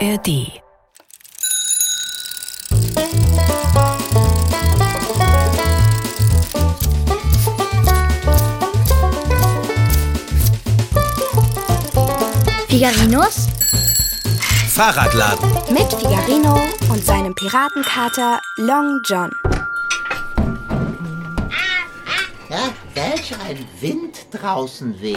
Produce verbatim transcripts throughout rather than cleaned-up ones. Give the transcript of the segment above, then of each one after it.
R D. Figarinos Fahrradladen mit Figarino und seinem Piratenkater Long John. Ja, welch ein Wind draußen weht.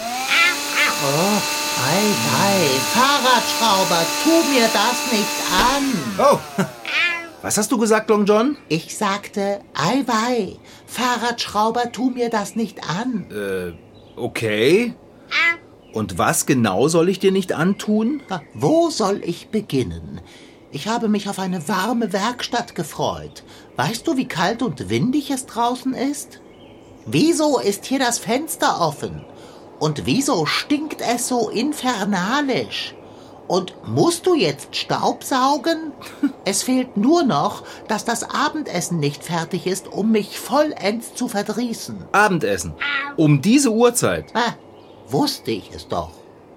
Oh, ei, ei, Fahrradschrauber, tu mir das nicht an. Oh, was hast du gesagt, Long John? Ich sagte, ei, wei, Fahrradschrauber, tu mir das nicht an. Äh, okay. Und was genau soll ich dir nicht antun? Na, wo soll ich beginnen? Ich habe mich auf eine warme Werkstatt gefreut. Weißt du, wie kalt und windig es draußen ist? Wieso ist hier das Fenster offen? Und wieso stinkt es so infernalisch? Und musst du jetzt Staubsaugen? Es fehlt nur noch, dass das Abendessen nicht fertig ist, um mich vollends zu verdrießen. Abendessen? Um diese Uhrzeit? Ah, wusste ich es doch.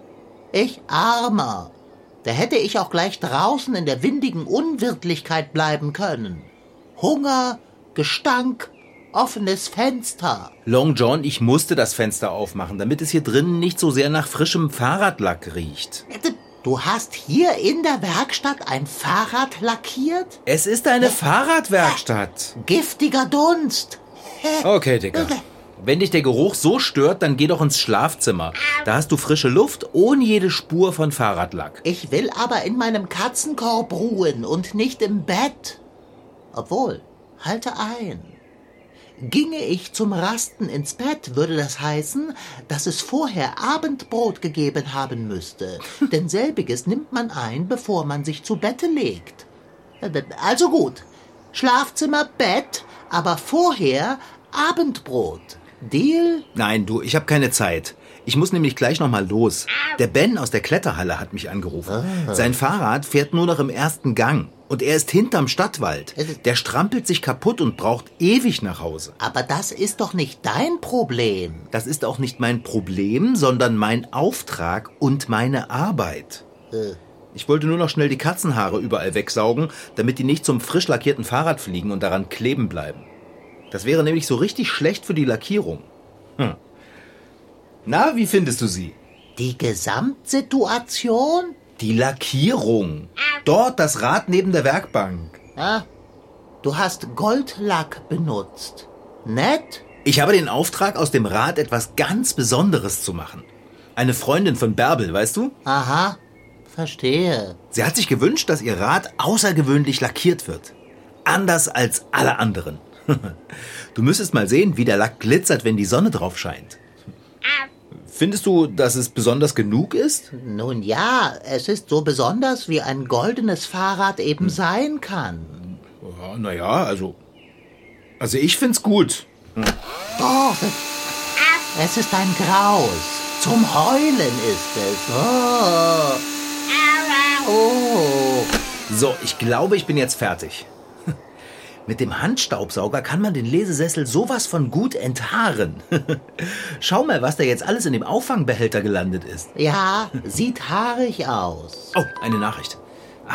Ich Armer. Da hätte ich auch gleich draußen in der windigen Unwirtlichkeit bleiben können. Hunger, Gestank, offenes Fenster. Long John, ich musste das Fenster aufmachen, damit es hier drinnen nicht so sehr nach frischem Fahrradlack riecht. Du hast hier in der Werkstatt ein Fahrrad lackiert? Es ist eine Fahrradwerkstatt. Giftiger Dunst. Okay, Dicker. Wenn dich der Geruch so stört, dann geh doch ins Schlafzimmer. Da hast du frische Luft, ohne jede Spur von Fahrradlack. Ich will aber in meinem Katzenkorb ruhen und nicht im Bett. Obwohl, halte ein. Ginge ich zum Rasten ins Bett, würde das heißen, dass es vorher Abendbrot gegeben haben müsste. Denn selbiges nimmt man ein, bevor man sich zu Bette legt. Also gut, Schlafzimmer, Bett, aber vorher Abendbrot. Deal? Nein, du, ich habe keine Zeit. Ich muss nämlich gleich noch mal los. Der Ben aus der Kletterhalle hat mich angerufen. Ah. Sein Fahrrad fährt nur noch im ersten Gang. Und er ist hinterm Stadtwald. Der strampelt sich kaputt und braucht ewig nach Hause. Aber das ist doch nicht dein Problem. Das ist auch nicht mein Problem, sondern mein Auftrag und meine Arbeit. Äh. Ich wollte nur noch schnell die Katzenhaare überall wegsaugen, damit die nicht zum frisch lackierten Fahrrad fliegen und daran kleben bleiben. Das wäre nämlich so richtig schlecht für die Lackierung. Hm. Na, wie findest du sie? Die Gesamtsituation? Die Lackierung. Dort das Rad neben der Werkbank. Ah, du hast Goldlack benutzt. Nett? Ich habe den Auftrag, aus dem Rad etwas ganz Besonderes zu machen. Eine Freundin von Bärbel, weißt du? Aha, verstehe. Sie hat sich gewünscht, dass ihr Rad außergewöhnlich lackiert wird. Anders als alle anderen. Du müsstest mal sehen, wie der Lack glitzert, wenn die Sonne drauf scheint. Findest du, dass es besonders genug ist? Nun ja, es ist so besonders, wie ein goldenes Fahrrad eben hm. sein kann. Ja, naja, also... Also ich find's gut. Hm. Doch, es ist ein Graus. Zum Heulen ist es. Oh. Oh. So, ich glaube, ich bin jetzt fertig. Mit dem Handstaubsauger kann man den Lesesessel sowas von gut enthaaren. Schau mal, was da jetzt alles in dem Auffangbehälter gelandet ist. Ja, sieht haarig aus. Oh, eine Nachricht. Ah,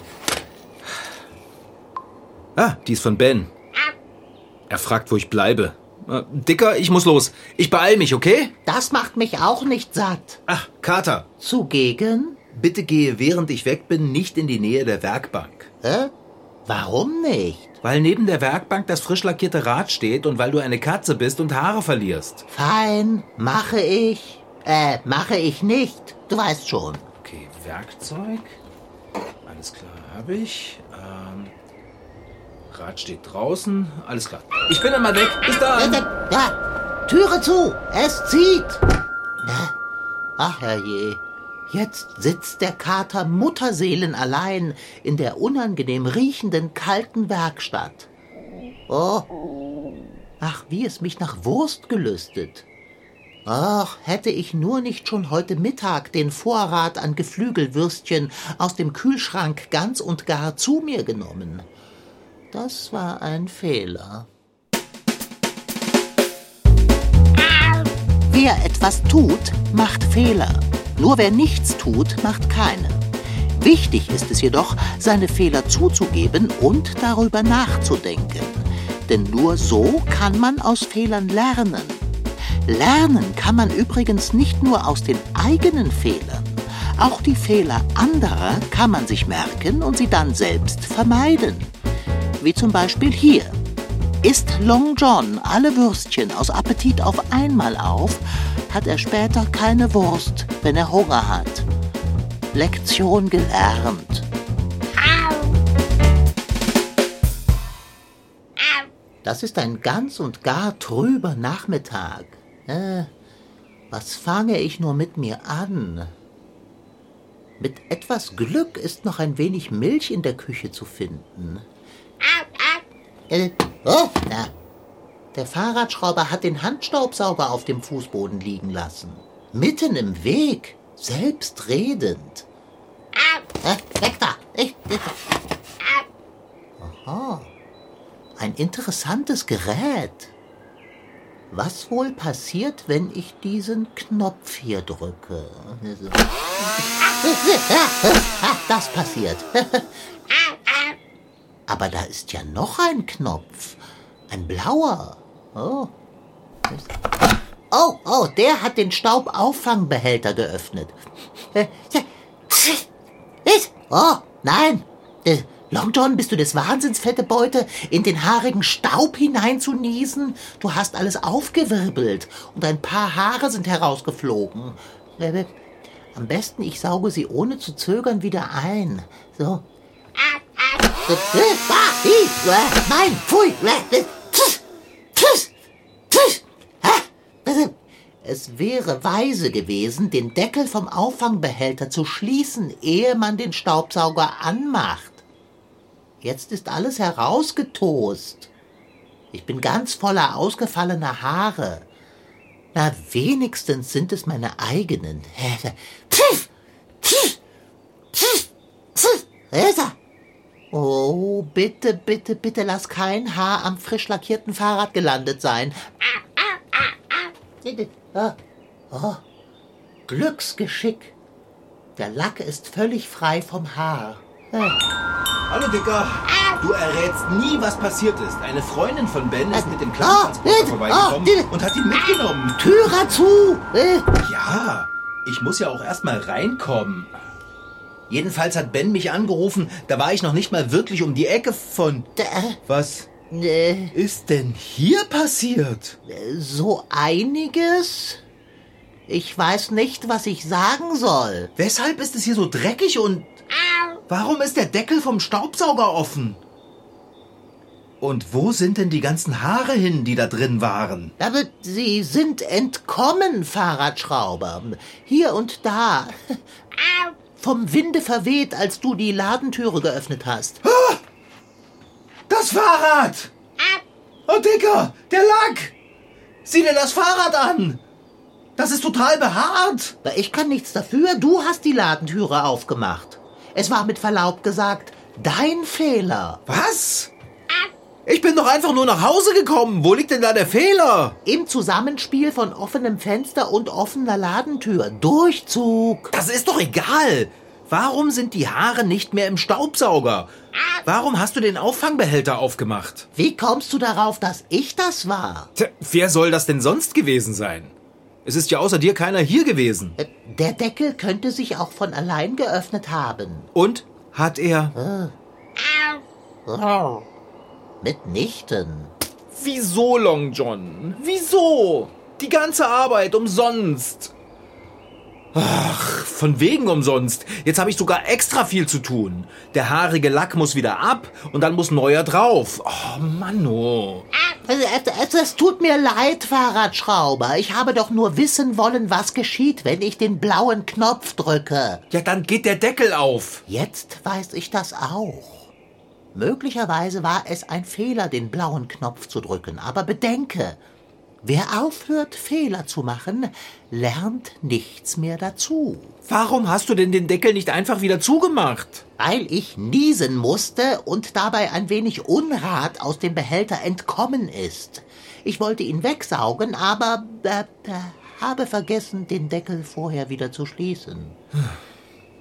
ah die ist von Ben. Er fragt, wo ich bleibe. Dicker, ich muss los. Ich beeil mich, okay? Das macht mich auch nicht satt. Ach, Kater. Zugegen? Bitte gehe, während ich weg bin, nicht in die Nähe der Werkbank. Hä? Warum nicht? Weil neben der Werkbank das frisch lackierte Rad steht und weil du eine Katze bist und Haare verlierst. Fein, mache ich. Äh, mache ich nicht. Du weißt schon. Okay, Werkzeug. Alles klar, habe ich. Ähm, Rad steht draußen. Alles klar. Ich bin dann mal weg. Bis dann. Ja, ja, Türe zu. Es zieht. Ach, herrje. Jetzt sitzt der Kater mutterseelenallein in der unangenehm riechenden, kalten Werkstatt. Oh, ach, wie es mich nach Wurst gelüstet. Ach, hätte ich nur nicht schon heute Mittag den Vorrat an Geflügelwürstchen aus dem Kühlschrank ganz und gar zu mir genommen. Das war ein Fehler. Wer etwas tut, macht Fehler. Nur wer nichts tut, macht keine. Wichtig ist es jedoch, seine Fehler zuzugeben und darüber nachzudenken. Denn nur so kann man aus Fehlern lernen. Lernen kann man übrigens nicht nur aus den eigenen Fehlern. Auch die Fehler anderer kann man sich merken und sie dann selbst vermeiden. Wie zum Beispiel hier. Isst Long John alle Würstchen aus Appetit auf einmal auf, hat er später keine Wurst, wenn er Hunger hat. Lektion gelernt. Das ist ein ganz und gar trüber Nachmittag. Äh, was fange ich nur mit mir an? Mit etwas Glück ist noch ein wenig Milch in der Küche zu finden. Äh, oh, na. Der Fahrradschrauber hat den Handstaubsauger auf dem Fußboden liegen lassen. Mitten im Weg, selbstredend. Äh, weg da! Ich, ich. Aha. Ein interessantes Gerät. Was wohl passiert, wenn ich diesen Knopf hier drücke? Das passiert. Aber da ist ja noch ein Knopf. Ein blauer. Oh. Oh, oh, der hat den Staubauffangbehälter geöffnet. Oh, nein. Long John, bist du des Wahnsinns, fette Beute, in den haarigen Staub hineinzuniesen? Du hast alles aufgewirbelt und ein paar Haare sind herausgeflogen. Am besten, ich sauge sie ohne zu zögern wieder ein. So. Nein, pfui. Es wäre weise gewesen, den Deckel vom Auffangbehälter zu schließen, ehe man den Staubsauger anmacht. Jetzt ist alles herausgetost. Ich bin ganz voller ausgefallener Haare. Na, wenigstens sind es meine eigenen. Oh, bitte, bitte, bitte lass kein Haar am frisch lackierten Fahrrad gelandet sein. Oh, Glücksgeschick. Der Lack ist völlig frei vom Haar. Hallo, Dicker. Du errätst nie, was passiert ist. Eine Freundin von Ben ist mit dem Kleintransporter oh, vorbeigekommen oh, und hat ihn mitgenommen. Türe zu! Ja, ich muss ja auch erst mal reinkommen. Jedenfalls hat Ben mich angerufen, da war ich noch nicht mal wirklich um die Ecke von... Was äh, ist denn hier passiert? So einiges? Ich weiß nicht, was ich sagen soll. Weshalb ist es hier so dreckig und... Warum ist der Deckel vom Staubsauger offen? Und wo sind denn die ganzen Haare hin, die da drin waren? Aber sie sind entkommen, Fahrradschrauber. Hier und da. Vom Winde verweht, als du die Ladentüre geöffnet hast. Ah, das Fahrrad! Oh, Dicker, der Lack! Sieh dir das Fahrrad an! Das ist total behaart! Ich kann nichts dafür, du hast die Ladentüre aufgemacht. Es war mit Verlaub gesagt, dein Fehler. Was? Ich bin doch einfach nur nach Hause gekommen. Wo liegt denn da der Fehler? Im Zusammenspiel von offenem Fenster und offener Ladentür. Durchzug. Das ist doch egal. Warum sind die Haare nicht mehr im Staubsauger? Warum hast du den Auffangbehälter aufgemacht? Wie kommst du darauf, dass ich das war? Tja, wer soll das denn sonst gewesen sein? Es ist ja außer dir keiner hier gewesen. Der Deckel könnte sich auch von allein geöffnet haben. Und? Hat er... Oh. Mitnichten. Wieso, Long John? Wieso? Die ganze Arbeit umsonst. Ach, von wegen umsonst. Jetzt habe ich sogar extra viel zu tun. Der haarige Lack muss wieder ab und dann muss neuer drauf. Oh, Manno. Es, es tut mir leid, Fahrradschrauber. Ich habe doch nur wissen wollen, was geschieht, wenn ich den blauen Knopf drücke. Ja, dann geht der Deckel auf. Jetzt weiß ich das auch. Möglicherweise war es ein Fehler, den blauen Knopf zu drücken. Aber bedenke, wer aufhört, Fehler zu machen, lernt nichts mehr dazu. Warum hast du denn den Deckel nicht einfach wieder zugemacht? Weil ich niesen musste und dabei ein wenig Unrat aus dem Behälter entkommen ist. Ich wollte ihn wegsaugen, aber äh, äh, habe vergessen, den Deckel vorher wieder zu schließen.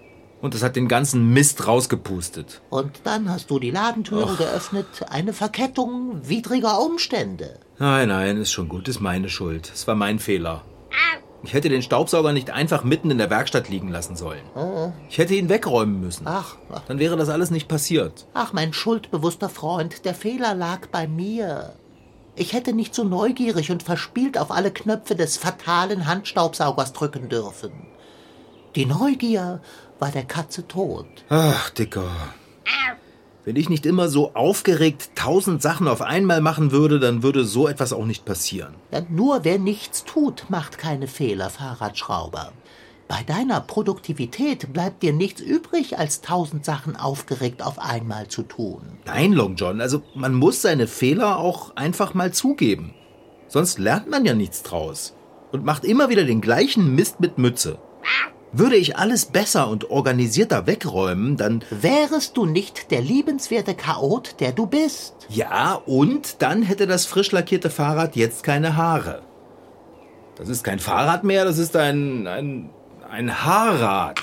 Und das hat den ganzen Mist rausgepustet. Und dann hast du die Ladentüre Och. geöffnet, eine Verkettung widriger Umstände. Nein, nein, ist schon gut, ist meine Schuld. Es war mein Fehler. Ich hätte den Staubsauger nicht einfach mitten in der Werkstatt liegen lassen sollen. Oh. Ich hätte ihn wegräumen müssen. Ach, ach. Dann wäre das alles nicht passiert. Ach, mein schuldbewusster Freund, der Fehler lag bei mir. Ich hätte nicht so neugierig und verspielt auf alle Knöpfe des fatalen Handstaubsaugers drücken dürfen. Die Neugier war der Katze tot. Ach, Dicker. Wenn ich nicht immer so aufgeregt tausend Sachen auf einmal machen würde, dann würde so etwas auch nicht passieren. Ja, nur wer nichts tut, macht keine Fehler, Fahrradschrauber. Bei deiner Produktivität bleibt dir nichts übrig, als tausend Sachen aufgeregt auf einmal zu tun. Nein, Long John, also man muss seine Fehler auch einfach mal zugeben. Sonst lernt man ja nichts draus und macht immer wieder den gleichen Mist mit Mütze. Würde ich alles besser und organisierter wegräumen, dann... Wärest du nicht der liebenswerte Chaot, der du bist? Ja, und dann hätte das frisch lackierte Fahrrad jetzt keine Haare. Das ist kein Fahrrad mehr, das ist ein... ein... ein Haarrad.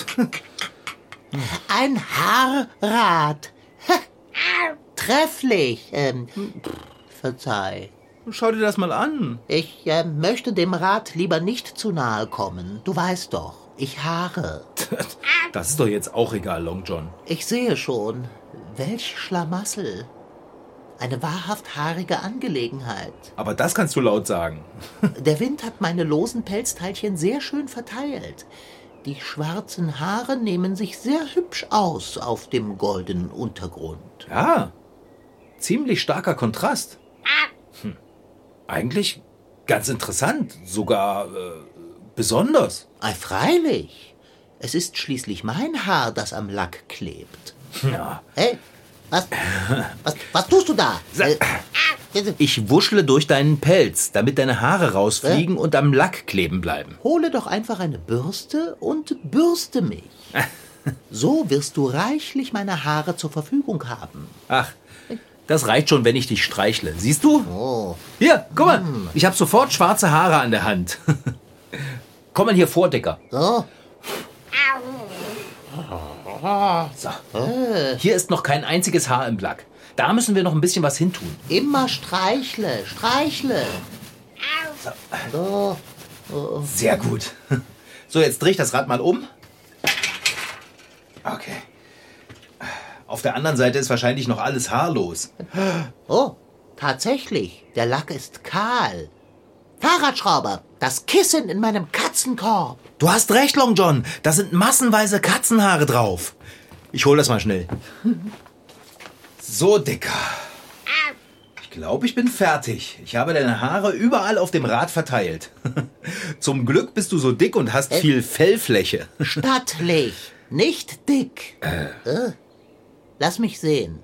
Ein Haarrad. Trefflich. Ähm, verzeih. Schau dir das mal an. Ich äh, möchte dem Rad lieber nicht zu nahe kommen. Du weißt doch. Ich haare. Das ist doch jetzt auch egal, Long John. Ich sehe schon. Welch Schlamassel. Eine wahrhaft haarige Angelegenheit. Aber das kannst du laut sagen. Der Wind hat meine losen Pelzteilchen sehr schön verteilt. Die schwarzen Haare nehmen sich sehr hübsch aus auf dem goldenen Untergrund. Ja, ziemlich starker Kontrast. Hm. Eigentlich ganz interessant, sogar... Äh, besonders. Ei, freilich. Es ist schließlich mein Haar, das am Lack klebt. Ja. Hey, was, was, was tust du da? Ich wuschle durch deinen Pelz, damit deine Haare rausfliegen äh? und am Lack kleben bleiben. Hole doch einfach eine Bürste und bürste mich. So wirst du reichlich meine Haare zur Verfügung haben. Ach, das reicht schon, wenn ich dich streichle. Siehst du? Oh. Hier, guck mal. Hm. Ich habe sofort schwarze Haare an der Hand. Komm mal hier vor, Dicker. So. So. Hier ist noch kein einziges Haar im Lack. Da müssen wir noch ein bisschen was hintun. Immer streichle, streichle. So. So. Sehr gut. So, jetzt dreh ich das Rad mal um. Okay. Auf der anderen Seite ist wahrscheinlich noch alles haarlos. Oh, tatsächlich. Der Lack ist kahl. Fahrradschrauber, das Kissen in meinem Katzenkorb. Du hast recht, Long John. Da sind massenweise Katzenhaare drauf. Ich hol das mal schnell. So, Dicker. Ich glaube, ich bin fertig. Ich habe deine Haare überall auf dem Rad verteilt. Zum Glück bist du so dick und hast äh, viel Fellfläche. Stattlich, nicht dick. Äh. Äh. Lass mich sehen.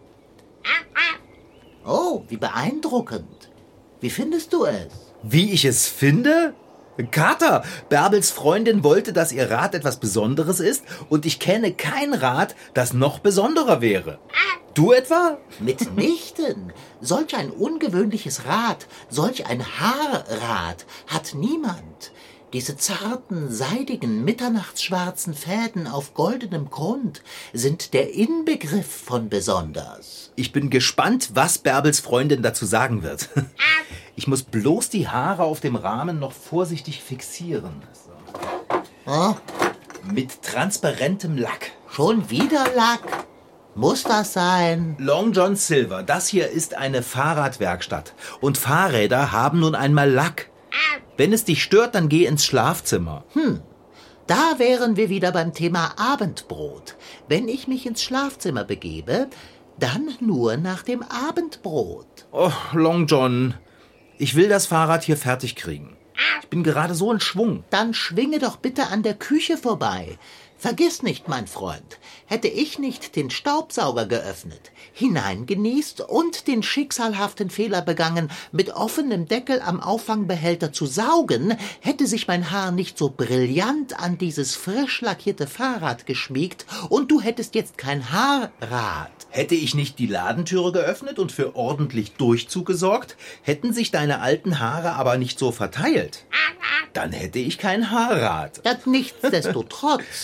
Oh, wie beeindruckend. Wie findest du es? Wie ich es finde? Kater, Bärbels Freundin wollte, dass ihr Rad etwas Besonderes ist und ich kenne kein Rad, das noch besonderer wäre. Du etwa? Mitnichten. Solch ein ungewöhnliches Rad, solch ein Haarrad hat niemand. Diese zarten, seidigen, mitternachtsschwarzen Fäden auf goldenem Grund sind der Inbegriff von besonders. Ich bin gespannt, was Bärbels Freundin dazu sagen wird. Ich muss bloß die Haare auf dem Rahmen noch vorsichtig fixieren. So. Oh. Mit transparentem Lack. Schon wieder Lack? Muss das sein? Long John Silver, das hier ist eine Fahrradwerkstatt. Und Fahrräder haben nun einmal Lack. Wenn es dich stört, dann geh ins Schlafzimmer. Hm, da wären wir wieder beim Thema Abendbrot. Wenn ich mich ins Schlafzimmer begebe, dann nur nach dem Abendbrot. Oh, Long John, ich will das Fahrrad hier fertig kriegen. Ich bin gerade so in Schwung. Dann schwinge doch bitte an der Küche vorbei. Vergiss nicht, mein Freund, hätte ich nicht den Staubsauger geöffnet, hineingenießt und den schicksalhaften Fehler begangen, mit offenem Deckel am Auffangbehälter zu saugen, hätte sich mein Haar nicht so brillant an dieses frisch lackierte Fahrrad geschmiegt und du hättest jetzt kein Haarrad. Hätte ich nicht die Ladentüre geöffnet und für ordentlich Durchzug gesorgt, hätten sich deine alten Haare aber nicht so verteilt. Dann hätte ich kein Haarrad. Das nichtsdestotrotz.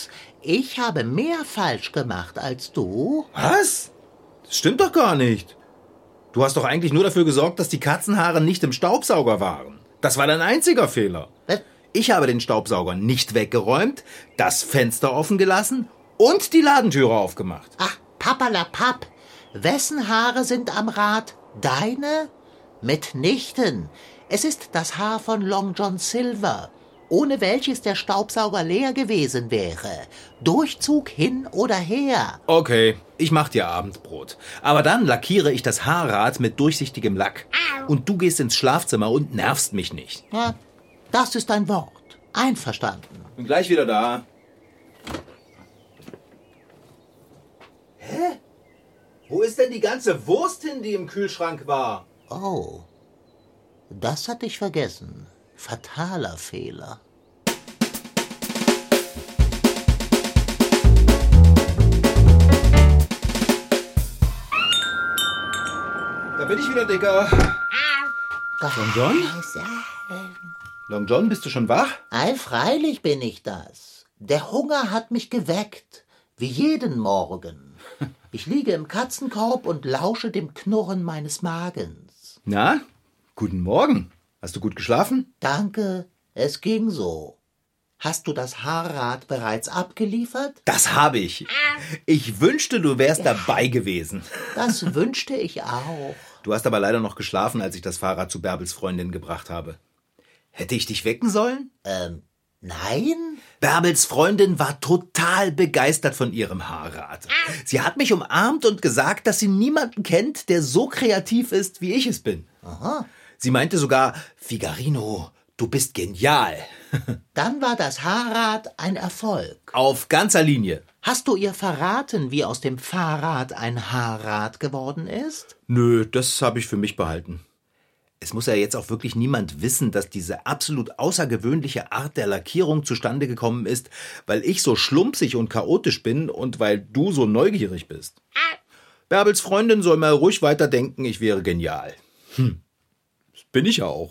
ich habe mehr falsch gemacht als du. Was? Das stimmt doch gar nicht. Du hast doch eigentlich nur dafür gesorgt, dass die Katzenhaare nicht im Staubsauger waren. Das war dein einziger Fehler. Was? Ich habe den Staubsauger nicht weggeräumt, das Fenster offen gelassen und die Ladentüre aufgemacht. Ach, papperlapapp. Wessen Haare sind am Rad? Deine? Mitnichten. Es ist das Haar von Long John Silver, ohne welches der Staubsauger leer gewesen wäre. Durchzug hin oder her. Okay, ich mach dir Abendbrot. Aber dann lackiere ich das Haarrad mit durchsichtigem Lack. Und du gehst ins Schlafzimmer und nervst mich nicht. Ja, das ist ein Wort. Einverstanden. Bin gleich wieder da. Hä? Wo ist denn die ganze Wurst hin, die im Kühlschrank war? Oh, das hatte ich vergessen. Fataler Fehler. Da bin ich wieder, Dicker. Long John? Long John, bist du schon wach? Ei, freilich bin ich das. Der Hunger hat mich geweckt, wie jeden Morgen. Ich liege im Katzenkorb und lausche dem Knurren meines Magens. Na, guten Morgen. Hast du gut geschlafen? Danke, es ging so. Hast du das Haarrad bereits abgeliefert? Das habe ich. Ich wünschte, du wärst dabei gewesen. Das wünschte ich auch. Du hast aber leider noch geschlafen, als ich das Fahrrad zu Bärbels Freundin gebracht habe. Hätte ich dich wecken sollen? Ähm, nein? Bärbels Freundin war total begeistert von ihrem Haarrad. Sie hat mich umarmt und gesagt, dass sie niemanden kennt, der so kreativ ist, wie ich es bin. Aha. Sie meinte sogar, Figarino, du bist genial. Dann war das Haarrad ein Erfolg. Auf ganzer Linie. Hast du ihr verraten, wie aus dem Fahrrad ein Haarrad geworden ist? Nö, das habe ich für mich behalten. Es muss ja jetzt auch wirklich niemand wissen, dass diese absolut außergewöhnliche Art der Lackierung zustande gekommen ist, weil ich so schlumpsig und chaotisch bin und weil du so neugierig bist. Bärbels Freundin soll mal ruhig weiter denken, ich wäre genial. Hm, das bin ich ja auch.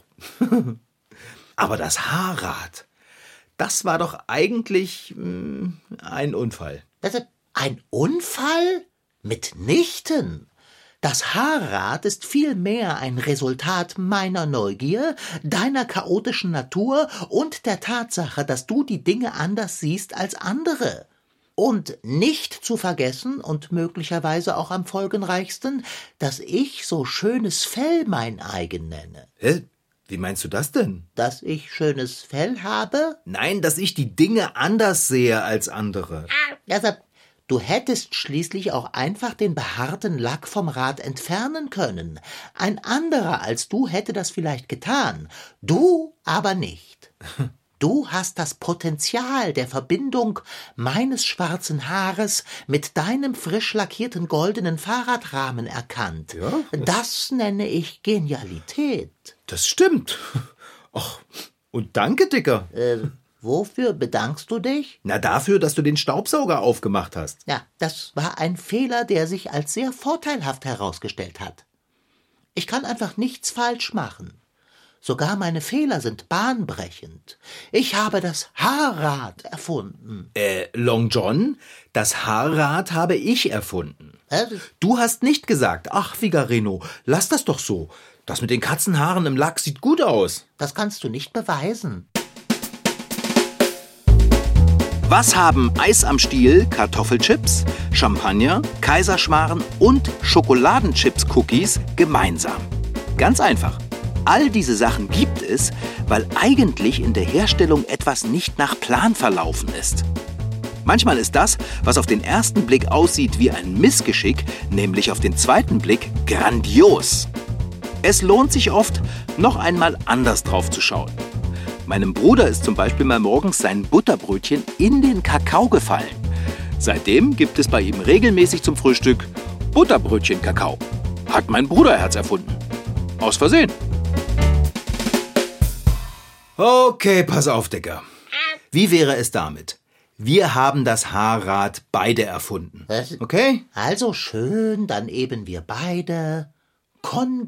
Aber das Haarrad, das war doch eigentlich mh, ein Unfall. Das ist ein Unfall? Mitnichten. Das Haarrad ist vielmehr ein Resultat meiner Neugier, deiner chaotischen Natur und der Tatsache, dass du die Dinge anders siehst als andere. Und nicht zu vergessen und möglicherweise auch am folgenreichsten, dass ich so schönes Fell mein eigen nenne. Hä? Wie meinst du das denn? Dass ich schönes Fell habe? Nein, dass ich die Dinge anders sehe als andere. Also, du hättest schließlich auch einfach den behaarten Lack vom Rad entfernen können. Ein anderer als du hätte das vielleicht getan, du aber nicht. Du hast das Potenzial der Verbindung meines schwarzen Haares mit deinem frisch lackierten goldenen Fahrradrahmen erkannt. Ja? Das nenne ich Genialität. Das stimmt. Ach, und danke, Dicker. Äh, wofür bedankst du dich? Na, dafür, dass du den Staubsauger aufgemacht hast. Ja, das war ein Fehler, der sich als sehr vorteilhaft herausgestellt hat. Ich kann einfach nichts falsch machen. Sogar meine Fehler sind bahnbrechend. Ich habe das Haarrad erfunden. Äh, Long John, das Haarrad habe ich erfunden. Äh, Du hast nicht gesagt, ach, Figarino, lass das doch so. Das mit den Katzenhaaren im Lack sieht gut aus. Das kannst du nicht beweisen. Was haben Eis am Stiel, Kartoffelchips, Champagner, Kaiserschmarrn und Schokoladenchips-Cookies gemeinsam? Ganz einfach. All diese Sachen gibt es, weil eigentlich in der Herstellung etwas nicht nach Plan verlaufen ist. Manchmal ist das, was auf den ersten Blick aussieht wie ein Missgeschick, nämlich auf den zweiten Blick grandios. Es lohnt sich oft, noch einmal anders drauf zu schauen. Meinem Bruder ist zum Beispiel mal morgens sein Butterbrötchen in den Kakao gefallen. Seitdem gibt es bei ihm regelmäßig zum Frühstück Butterbrötchen-Kakao. Hat mein Bruderherz erfunden. Aus Versehen. Okay, pass auf, Dicker. Wie wäre es damit? Wir haben das Haarrad beide erfunden. Was? Okay? Also schön, dann eben wir beide.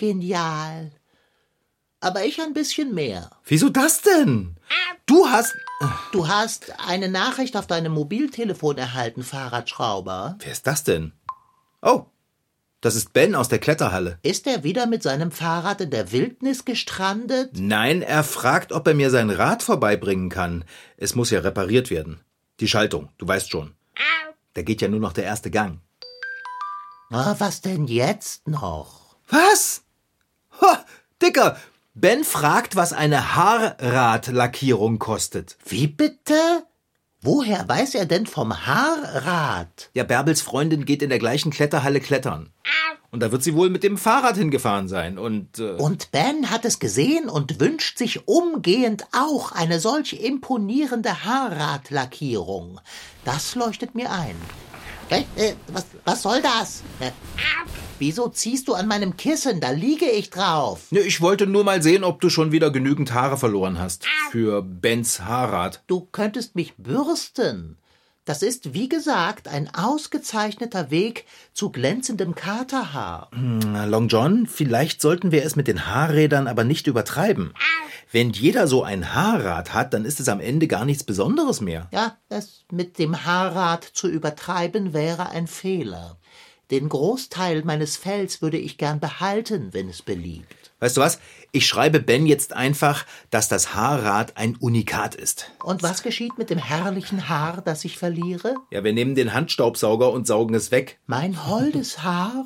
Kongenial. Aber ich ein bisschen mehr. Wieso das denn? Du hast... Du hast eine Nachricht auf deinem Mobiltelefon erhalten, Fahrradschrauber. Wer ist das denn? Oh, das ist Ben aus der Kletterhalle. Ist er wieder mit seinem Fahrrad in der Wildnis gestrandet? Nein, er fragt, ob er mir sein Rad vorbeibringen kann. Es muss ja repariert werden. Die Schaltung, du weißt schon. Da geht ja nur noch der erste Gang. Na, was denn jetzt noch? Was? Ha, Dicker, Ben fragt, was eine Haarradlackierung kostet. Wie bitte? Woher weiß er denn vom Haarrad? Ja, Bärbels Freundin geht in der gleichen Kletterhalle klettern. Und da wird sie wohl mit dem Fahrrad hingefahren sein. Und, äh und Ben hat es gesehen und wünscht sich umgehend auch eine solch imponierende Haarradlackierung. Das leuchtet mir ein. Äh, äh, was, was soll das? Äh, wieso ziehst du an meinem Kissen? Da liege ich drauf. Ja, ich wollte nur mal sehen, ob du schon wieder genügend Haare verloren hast für Bens Haarrad. Du könntest mich bürsten. Das ist, wie gesagt, ein ausgezeichneter Weg zu glänzendem Katerhaar. Hm, Long John, vielleicht sollten wir es mit den Haarrädern aber nicht übertreiben. Wenn jeder so ein Haarrad hat, dann ist es am Ende gar nichts Besonderes mehr. Ja, das mit dem Haarrad zu übertreiben wäre ein Fehler. Den Großteil meines Fells würde ich gern behalten, wenn es beliebt. Weißt du was? Ich schreibe Ben jetzt einfach, dass das Haarrad ein Unikat ist. Und was geschieht mit dem herrlichen Haar, das ich verliere? Ja, wir nehmen den Handstaubsauger und saugen es weg. Mein holdes Haar?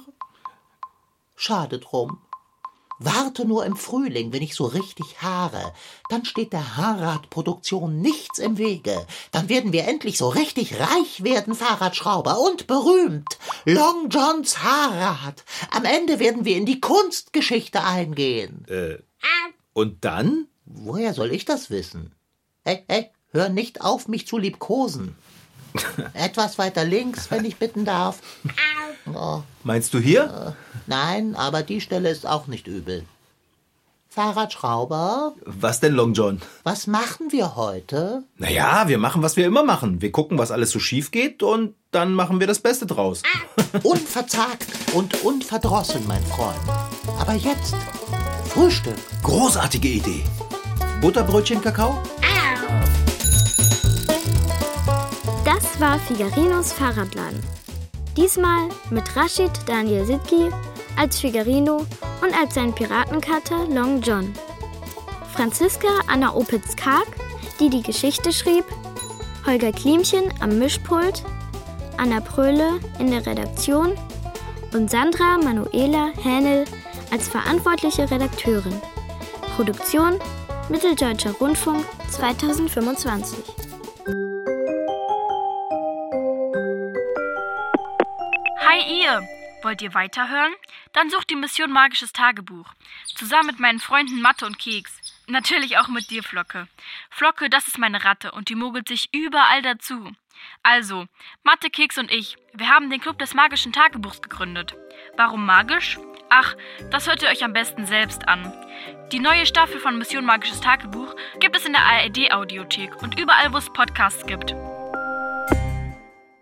Schade drum. Warte nur im Frühling, wenn ich so richtig haare. Dann steht der Haarradproduktion nichts im Wege. Dann werden wir endlich so richtig reich werden, Fahrradschrauber, und berühmt. Long Johns Haarrad. Am Ende werden wir in die Kunstgeschichte eingehen. Äh, und dann? Woher soll ich das wissen? Hey, hey, hör nicht auf, mich zu liebkosen. Etwas weiter links, wenn ich bitten darf. Oh. Meinst du hier? Äh, nein, aber die Stelle ist auch nicht übel. Fahrradschrauber? Was denn, Long John? Was machen wir heute? Naja, wir machen, was wir immer machen. Wir gucken, was alles so schief geht und dann machen wir das Beste draus. Unverzagt und unverdrossen, mein Freund. Aber jetzt Frühstück. Großartige Idee. Butterbrötchen, Kakao? Das war Figarinos Fahrradladen. Diesmal mit Rashid Daniel Sidki als Figarino und als sein Piratenkater Long John. Franziska Anna Opitz-Karg, die die Geschichte schrieb, Holger Klimchen am Mischpult, Anna Pröhle in der Redaktion und Sandra Manuela Hähnel als verantwortliche Redakteurin. Produktion Mitteldeutscher Rundfunk zweitausendfünfundzwanzig. Hi ihr! Wollt ihr weiterhören? Dann sucht die Mission Magisches Tagebuch. Zusammen mit meinen Freunden Mathe und Keks. Natürlich auch mit dir, Flocke. Flocke, das ist meine Ratte und die mogelt sich überall dazu. Also, Mathe, Keks und ich, wir haben den Club des Magischen Tagebuchs gegründet. Warum magisch? Ach, das hört ihr euch am besten selbst an. Die neue Staffel von Mission Magisches Tagebuch gibt es in der A R D-Audiothek und überall, wo es Podcasts gibt.